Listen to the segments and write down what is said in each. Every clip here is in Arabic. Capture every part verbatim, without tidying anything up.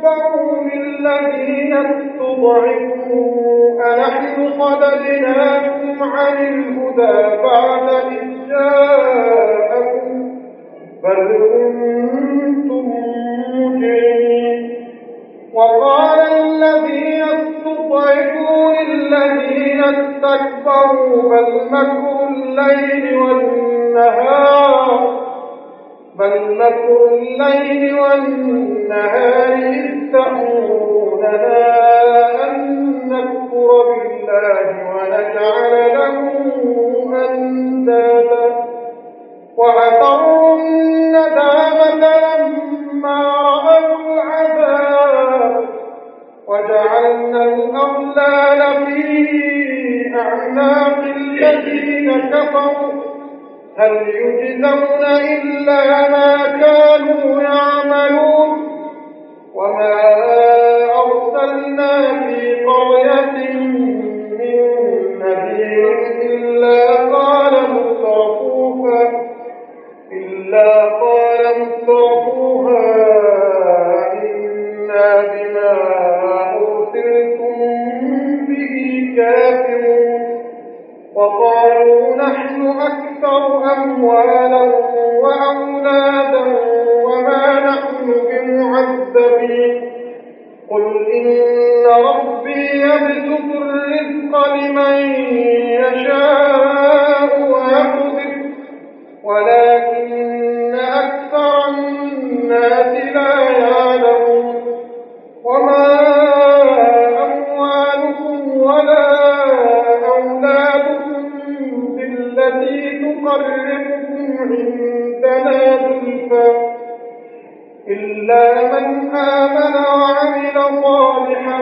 اسْتَكْبَرُوا لِلَّذِينَ اسْتُضْعِفُوا أَنَحْنُ صَدَدْنَاكُمْ عَنِ الْهُدَىٰ بَعْدَ إِذْ جَاءَكُمْ بَلْ كُنتُم مُّجْرِمِينَ وَقَالَ الَّذِينَ اسْتُضْعِفُوا لِلَّذِينَ اسْتَكْبَرُوا بَلْ مَكْرُ اللَّيْلِ وَالنَّهَارِ بل مكر الليل والنهار إذ تأمروننا أن نكفر بالله ونجعل له أندادا وأسروا الندامة لما رأوا العذاب وجعلنا الأغلال في أعناق الذين كفروا هل يجزون إلا ما كانوا يعملون وما أرسلنا في قرية من نذير إلا قال مترفوها إلا قال مترفوها إنا بما أرسلتم به كافرون وقالوا نحن أكثر أموالا وأولادا وما نحن بمعذبين قل إن ربي يبسط الرزق لمن يشاء ويقدر ولكن أكثر الناس لا يعلمون وما أموالكم ولا أولادكم بالتي تقربكم عندنا زلفى إلا من آمن وعمل صالحا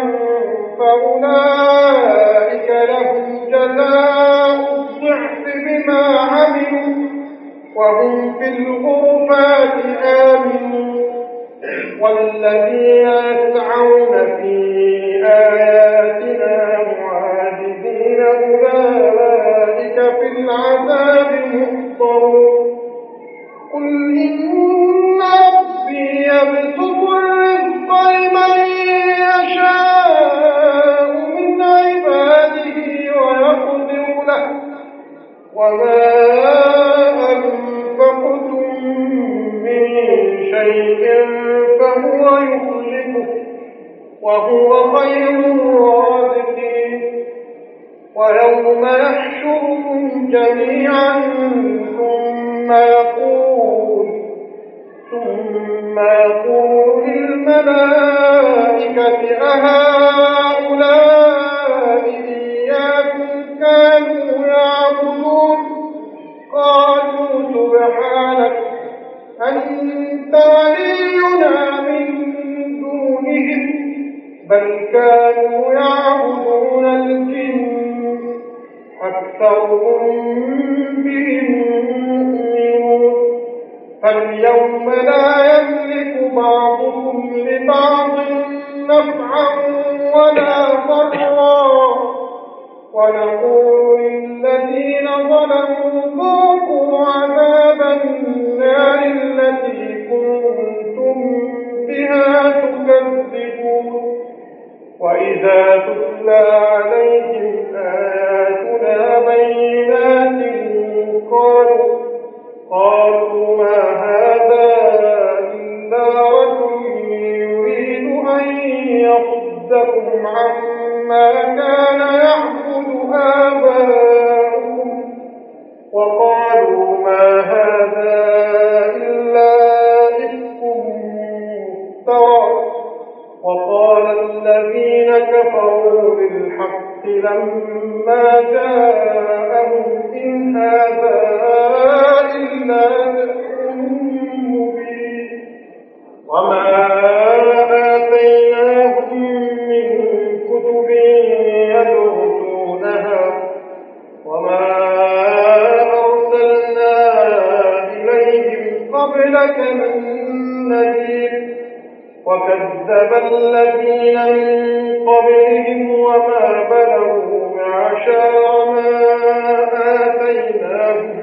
فأولئك لهم جزاء الضعف بما عملوا وهم في الغرفات آمنون والذين يسعون في آياتنا معاجزين أولئك في العذاب محضرون قل إن ربي يبسط الرزق لمن يشاء من عباده ويقدر له وما أنفقتم من شيء فهو يخلفه وهو خير الرازقين ويوم يحشرهم جميعا ثم يقول ثم يقول للملائكة أهؤلاء إياكم كانوا يعبدون قالوا سبحانك أنت ولينا من دونهم بل كانوا يعبدون الجن أكثرهم بهم مؤمنون فاليوم لا يملك بعضهم لبعض نفعا ولا ضرا ونقول للذين ظلموا ذوقوا عذاب النار التي كنتم بها تكذبون وإذا تتلى عليهم آياتنا بينات قالوا قالوا ما هذا إلا رجل يريد أن يصدكم عما كان يعبد آباؤكم وقالوا ما هذا إلا إفك مفترى وقال الذين كفروا بالحق لما جاءهم إن هذا إلا سحر مبين وما آتيناهم من كتب يدرسونها وما أرسلنا إليهم قبلك من نذير وكذب الذين من قبلهم وما بلغوا معشار ما آتيناهم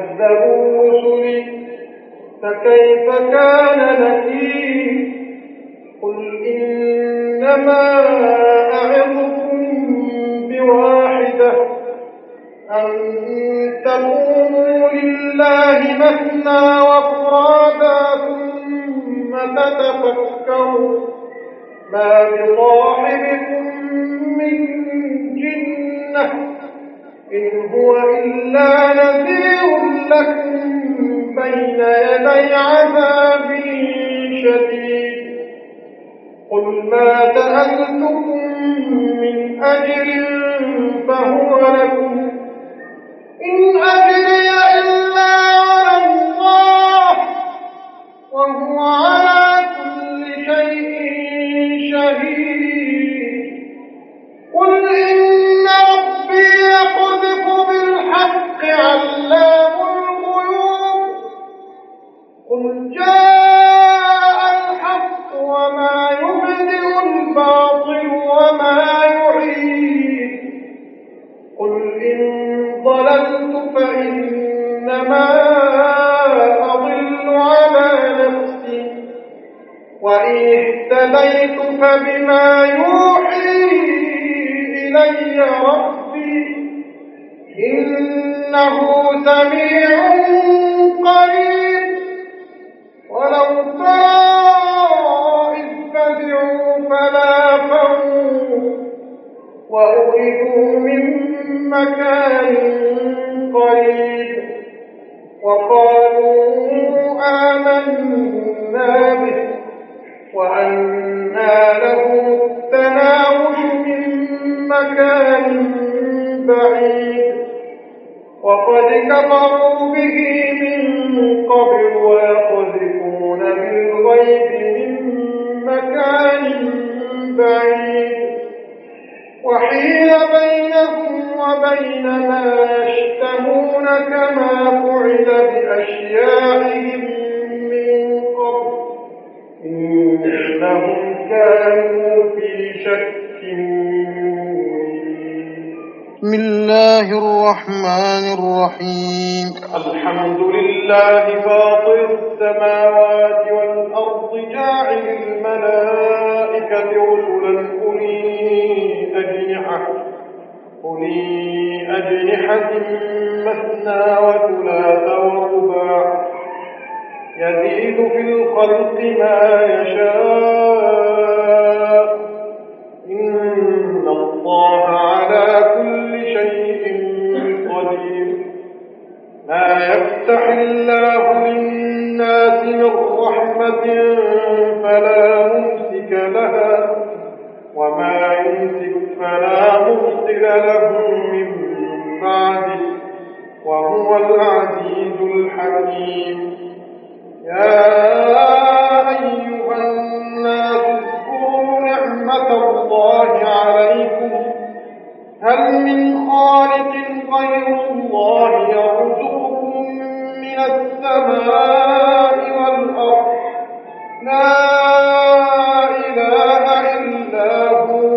فكذبوا رسلي فكيف كان نكير قل إنما أعظكم بواحدة أن تقوموا لله مثنى وفرادا ثم تتفكروا ما بصاحبكم من جنة إن هو إلا نذير لكم بين يدي عذاب شديد قل ما سألتكم من أجر فهو لكم إن أجري إلا على الله وهو على كل شيء شهيد قل إن ربي يقذف بالحق علام الغيوب قل جاء الحق وما يبدئ الباطل وما يعيد قل إن ضللت فإنما أضل على نفسي وإن اهتديت فبما يوحي إلي ربي إنه سميع قريب ولو ترى إذ فزعوا فلا فوت وأخذوا من مكان قريب وقالوا آمنا به وأنى لهم التناوش من مكان بعيد وقد كفروا به من قبل ويقذفون بالغيب من مكان بعيد وحيل بينهم وبين ما يشتهون كما فعل بأشياعهم من قبل إنهم كانوا في شك بسم الله الرحمن الرحيم الحمد لله فاطر السماوات والأرض جاعل الملائكة رسلا أولي أجنحة أولي أجنحة مثنى وثلاث ورباع يزيد في الخلق ما يشاء إن الله على كل شيء قدير ما يفتح الله للناس من رحمة فلا ممسك لها وما يمسك فلا مرسل له من بعده وهو العزيز الحكيم يا أيها الناس اذكروا نعمة الله عليكم هل من خالق غير الله يرزقكم من السماء والأرض لا إله إلا هو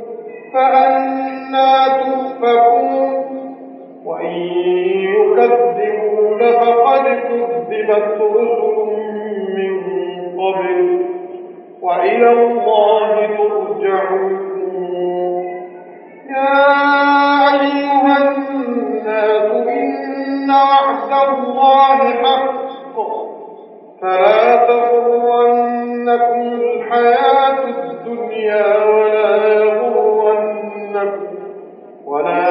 فأنى تؤفكون وإن يكذبون فقد كذبت رسل من قبل وإلى الله ترجع الأمور يا أيها الناس إن وعد الله حق فلا تغرنكم الحياة الدنيا ولا يغرنكم ولا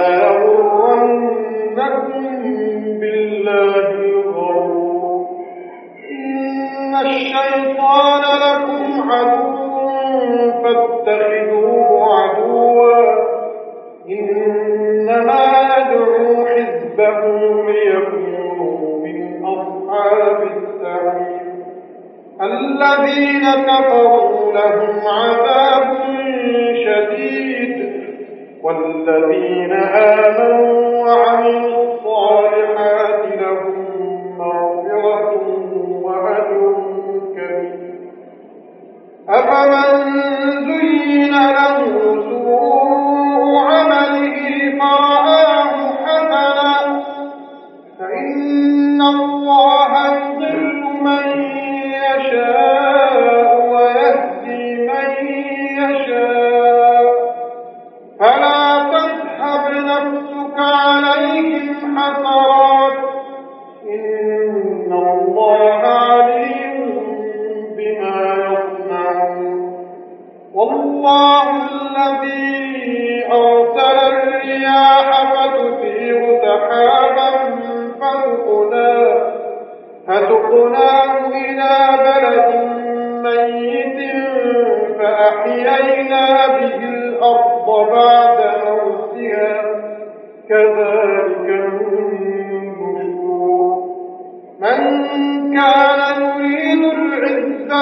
يغرنكم بالله الغرور إن الشيطان لكم عدو فاتخذوه عدوا إنما يدعو حزبه ليكونوا من أصحاب السعير الذين كفروا لهم عذاب شديد والذين آمنوا وعملوا الصالحات لهم مغفرة وأجر كبير أفمن زين له سوء عمله فرآه حسنا فإن الله يضل من يشاء ويهدي من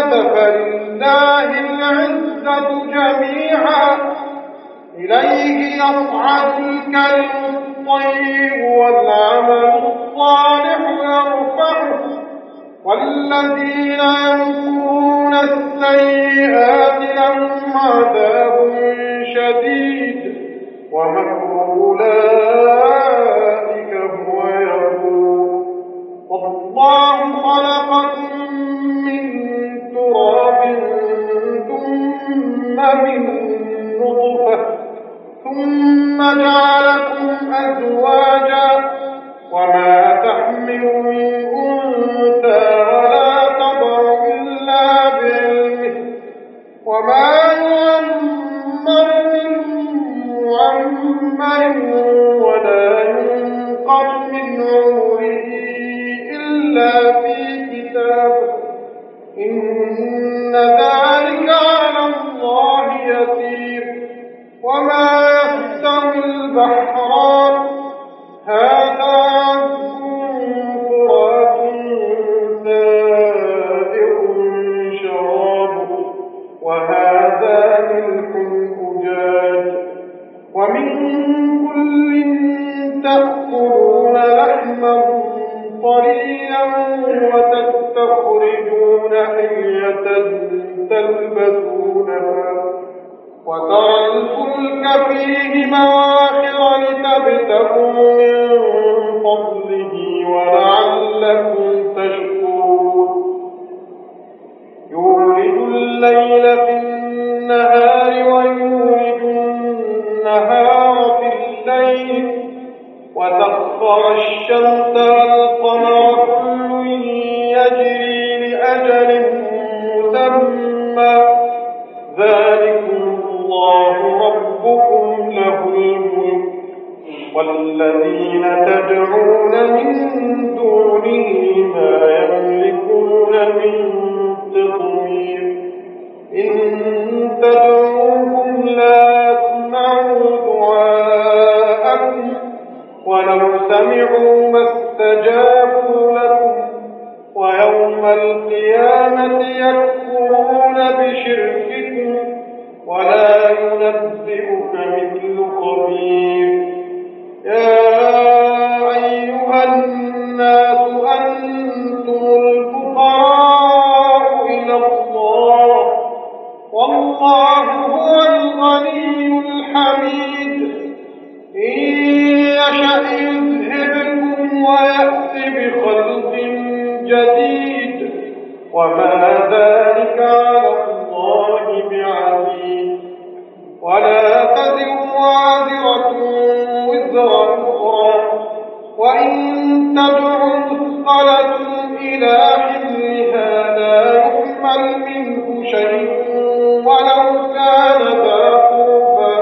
فلله العزة جميعا إليه يصعد الكلم الطيب والعمل الصالح يرفعه والذين يمكرون السيئات لهم عذاب شديد ومكر أولئك هو يبور والله خلقكم من تراب ثم من نطفة ثم جعلكم أزواجا وما تحمل من أنثى ولا تضع إلا بعلمه وما يعمر من معمر ولا ينقص من عمره إلا في كتاب إن ذلك على الله يسير وما يستوي البحران هذا عذب فرات سائغ شرابه وهذا ملح أجاج ومن كل تأكلون لحما طريا وتستخرجون حلية تلبسونها وترى الفلك فيه مواخر لتبتغوا من فضله ولعلكم تشكرون يولج الليل في النهار ويولج النهار في الليل وسخر الشمس والقمر كل يجري لأجل مسمى ذلكم الله ربكم له الملك والذين تدعون من دونه ما يملكون من قطمير إن تدعوهم لا يسمعوا دعاءكم ولو سمعوا ما استجابوا لكم ويوم القيامة يكفرون بشرككم ولا ينبئك مثل خبير يا أيها الناس أنتم الفقراء إلى الله والله هو الغني الحميد إن يشأ يذهبكم ويأتي بخلق جديد وما ذلك على الله بعزيز ولا تزر وازرة وزر أخرى وإن تدع مثقلة إلى حملها لا يحمل منه شيء ولو كان ذا قربى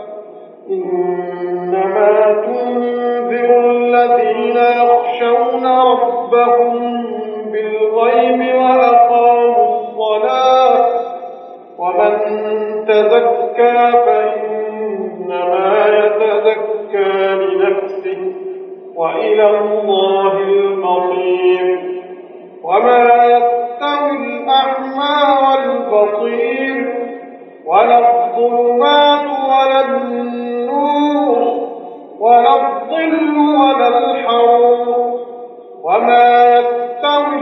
إنما تنذر الذين يخشون ربهم بالغيب وأقاموا الصلاة ومن تزكى فإنما يتزكى لنفسه وإلى الله المصير وما يستوي الأعمى والبصير ولا الظلمات ولا النور ولا الظل ولا الحرور وما يستوي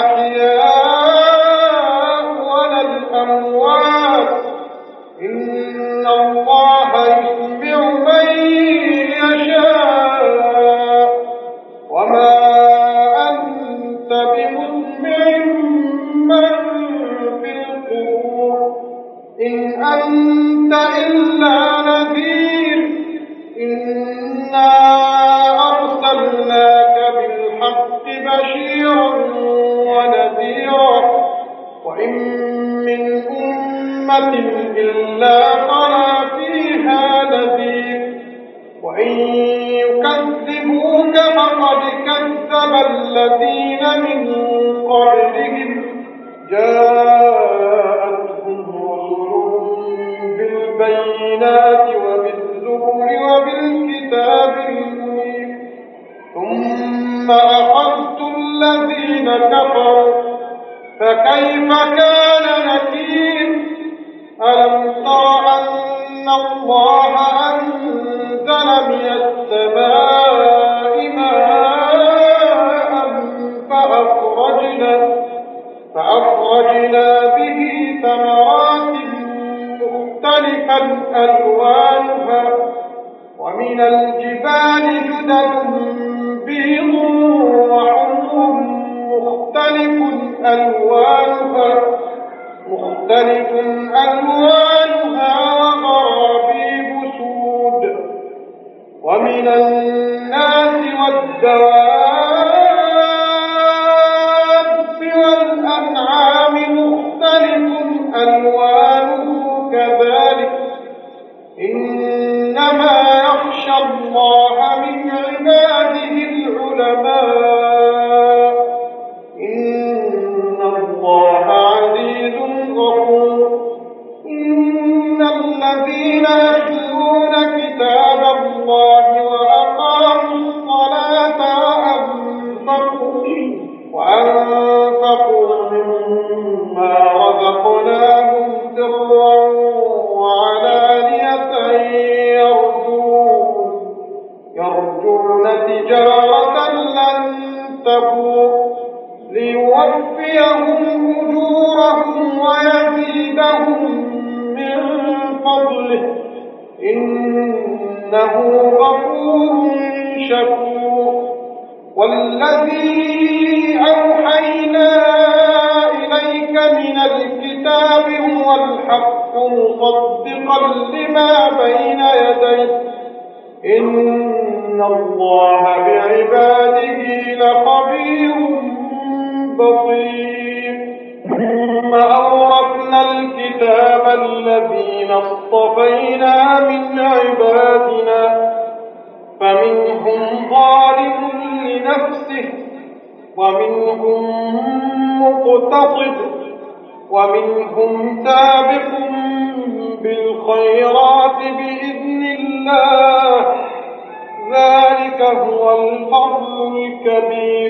الأحياء ولا الأموات إن الله يسمع من يشاء وما أنت بمسمع من في القبور إن أنت إلا نذير إنا أرسلناك بالحق بشيرا ونذيرا وإن من أمة إلا خلا فيها نذير وإن يكذبوك فقد كذب الذين من قبلهم جاءتهم رسلهم بالبينات وبالزبر وبالكتاب المنير ثم أخذت الذين كفروا فكيف كان ألم تر أن الله أنزل من السماء ماء فأخرجنا, فأخرجنا به ثمرات مختلفا ألوانها ومن الجبال جدد بيض وحمر مختلف ألوانها مختلف ألوانها وغرابيب سود ومن الناس والدواب والأنعام مختلف ألوانه كذلك إنما يخشى الله من عباده العلماء إن الله عزيز غفور إن الذين يتلون كتاب الله وأقاموا الصلاة وأنفقوا وأنفقوا مما رزقناهم سرا وعلانية يرجون يرجون تجارة لن تبور ليوفيهم أجورهم ويزيدهم من فضله إنه غفور شكور والذي أوحينا إليك من الكتاب هو الحق مصدقا لما بين يديه إن الله بعباده لخبير بصير ثم أورثنا الكتاب الذين اصطفينا من عبادنا فمنهم ظالم لنفسه ومنهم مقتصد ومنهم سابق بالخيرات بإذن الله ذلك هو الفضل الكبير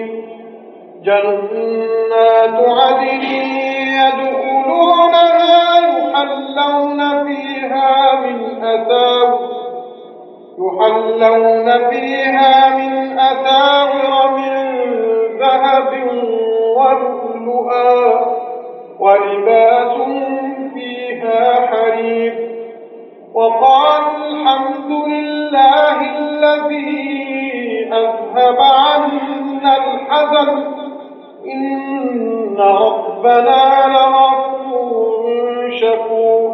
جنات عدن يدخلونها يحلون فيها من أساور يحلون فيها من أساور من ذهب ولؤلؤا ولباسهم فيها حرير وقالوا الحمد لله الذي أذهب عنا الحزن إن ربنا لغفور شكور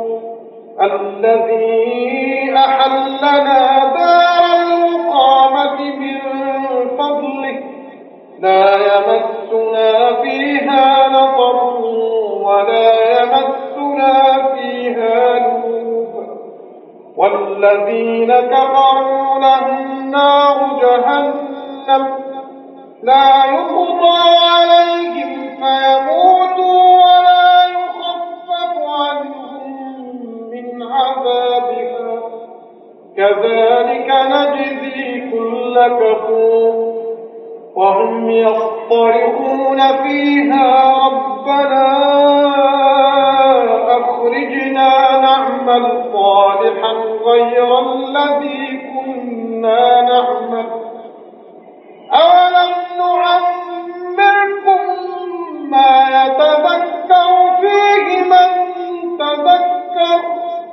الذي أحلنا دار المقامة من فضله لا يمسنا فيها نصب ولا يمسنا فيها لغوب والذين كفروا لهم نار جهنم لا يقضى عليهم فيموتوا ولا يخفف عنهم من عذابها كذلك نجزي كل كفور وهم يصطرخون فيها ربنا أخرجنا نعمل صالحا غير الذي كنا نعمل أولم نعمركم ما يتذكر فيه من تذكر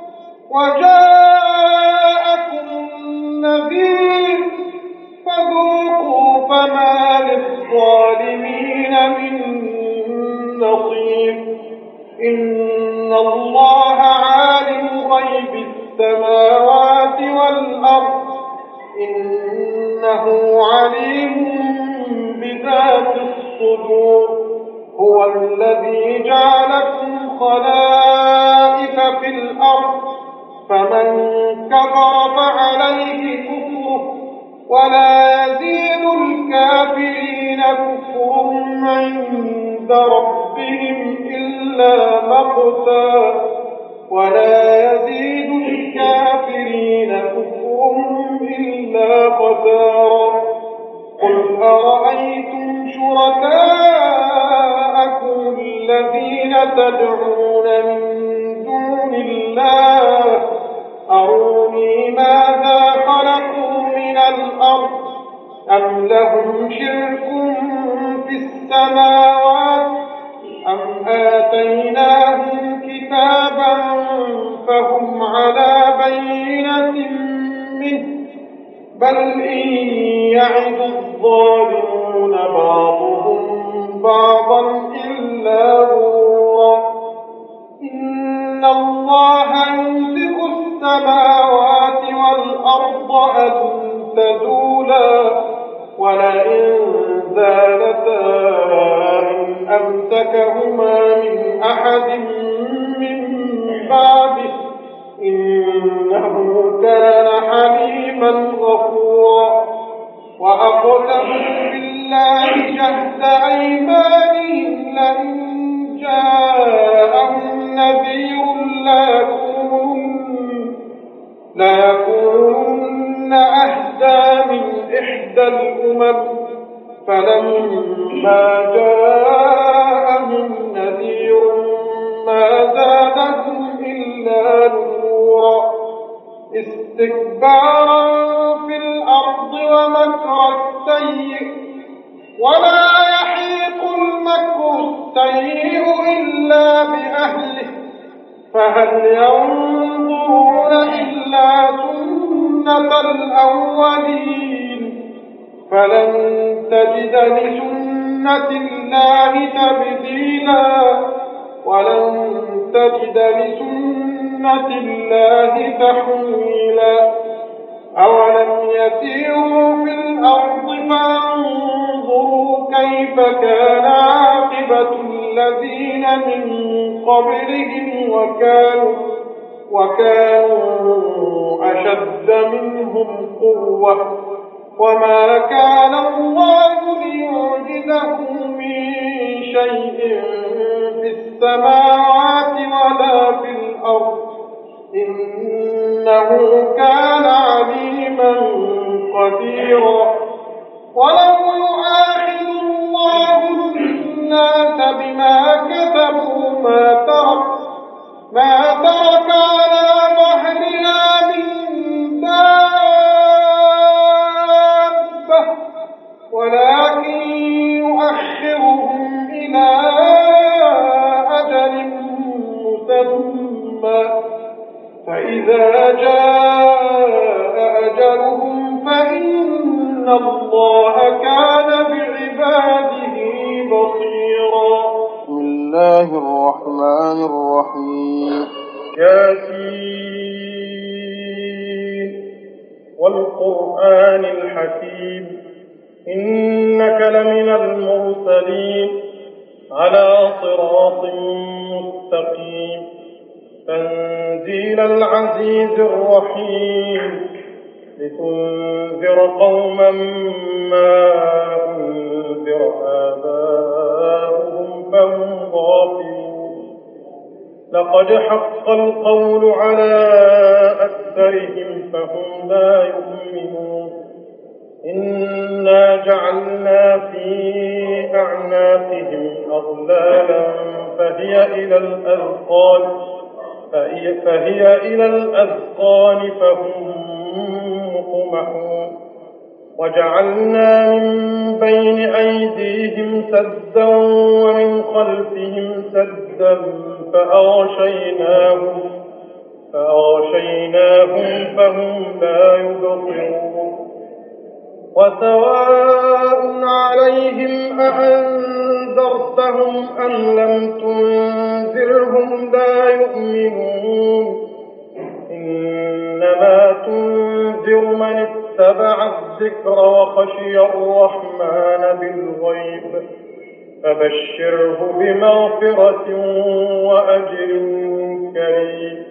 وجاءكم النذير فذوقوا فما للظالمين من نصير إن الله عالم غيب السماوات والأرض إنه عليم بذات الصدور هو الذي جعلكم خلائف في الأرض فمن كفر فعليه كفره ولا يزيد الكافرين كفرهم عند ربهم إلا مقتا ولا يزيد الكافرين كفرهم إلا خسارا قل أرأيتم شركاءكم الذين تدعون من دون الله الله أروني ماذا خلقوا من الأرض أم لهم شرك في السماوات أم آتيناهم كتابا فهم على بينة منه بل إن يعد الظالمون بعضهم بعضا إلا غرورا إن الله يمسك السماوات والأرض أن تزولا ولئن زالتا إن أمسكهما من أحد من بعده إنه كان حليما غفورا وأقسموا بالله جهد أيمانهم لئن جاءهم نذير ليكونن ليكونن أهدى من إحدى الأمم فلما جاءهم نذير ما زادهم إلا نفورا استكبارا في الأرض ومكر السيء ولا يحيق المكر السيء إلا بأهله فهل ينظرون إلا سنة الأولين فلن تجد لسنة الله تبديلا ولن تجد لسنة الله تحويلا أولم يسيروا في الأرض فانظروا كيف كان عاقبة الذين من قبلهم وكانوا, وكانوا أشد منهم قوة وما كان الله ليعجزه من شيء في السماوات ولا في الأرض إنه كان عليما قديرا ولو يؤاخذ الله الناس بما كسبوا ما ترك ما ترك على ظهرها من دابة ولكن يؤخرهم إلى أجل مسمى فإذا جاء أجلهم فإن الله كان بعباده بصيرا بسم الله الرحمن الرحيم ياسين والقرآن الحكيم إنك لمن المرسلين على صراط مستقيم تنزيل العزيز الرحيم لتنذر قوما ما أنذر آباؤهم فهم غافلون لقد حق القول على أكثرهم فهم لا يؤمنون إنا جعلنا في أعناقهم أغلالا فهي إلى الأذقان فهي, فهي إلى الأذقان فهم مقمحون وجعلنا من بين أيديهم سدا ومن خلفهم سدا فأغشيناهم فأغشيناهم فهم لا يبصرون وسواء عليهم أأنذرتهم أم لم تنذرهم لا يؤمنون إنما تنذر من اتبع الذكر وخشي الرحمن بالغيب فبشره بمغفرة وأجر كريم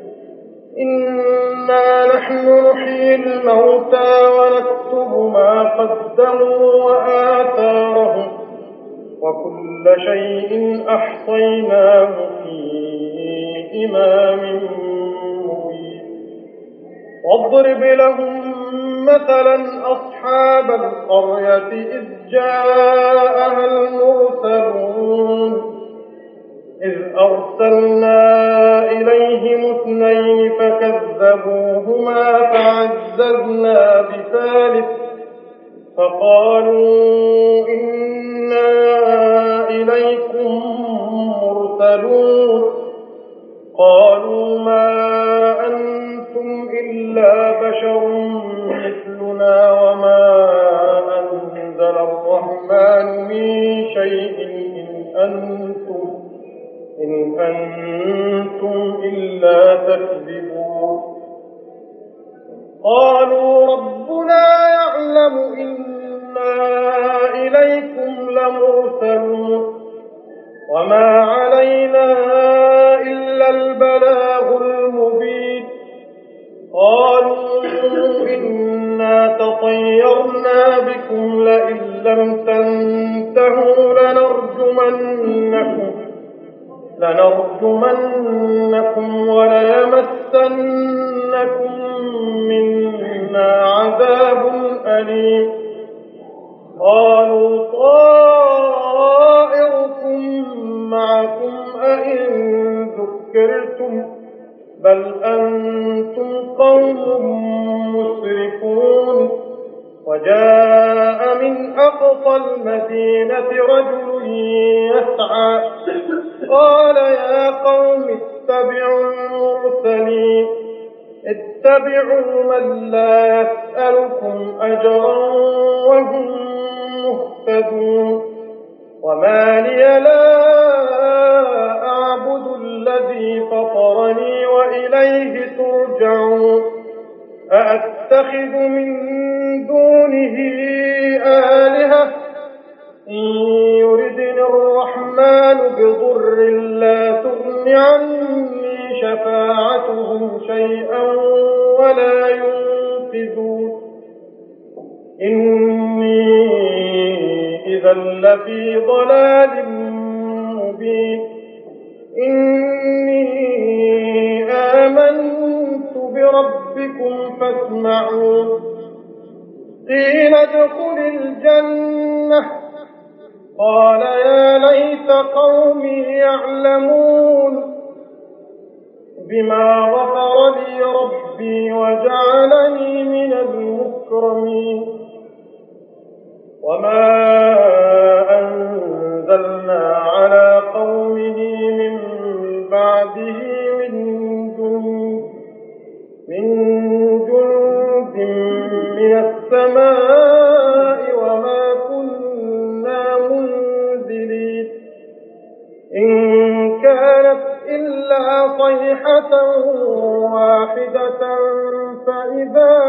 إنا نحن نحيي الموتى ونكتب ما قدموا وآثارهم وكل شيء أحصيناه في إمام مبين واضرب لهم مثلا أصحاب القرية إذ جاءها المرسلون إذ أرسلنا إليهم اثنين فكذبوهما فعززنا بثالث فقالوا إنا إليكم مرسلون قالوا ما أنتم إلا بشر مثلنا وما أنزل الرحمن من شيء إن أنتم, إن أنتم إلا تكذبون قالوا ربنا يعلم إنا إليكم لمرسلون وما علينا إلا البلاغ المبين قالوا إنا تطيرنا بكم لئن لم تنتهوا لنرجمنكم لنرجمنكم وليمسنكم منا عذاب أليم قالوا طائركم معكم أئن ذكرتم بل أنتم قوم مسرفون وجاء من أقصى المدينة رجل يسعى قال يا قوم اتبعوا المرسلين اتبعوا من لا يسألكم أجرا وهم مهتدون وما لي لا أعبد الذي فطرني وإليه ترجعون أأتخذ من دونه آلهة إن يردني الرحمن بضر لا تغن عني شفاعتهم شيئا ولا ينقذون إني إذا لفي ضلال مبين إني آمنت بربكم فاسمعون قيل ادخل الجنة قال يا ليت قومي يعلمون بما غفر لي ربي وجعلني من المكرمين وما أنزلنا على قومه من بعده من جند من جند من السماء وما كنا منزلين إن كانت إلا صيحة واحدة فإذا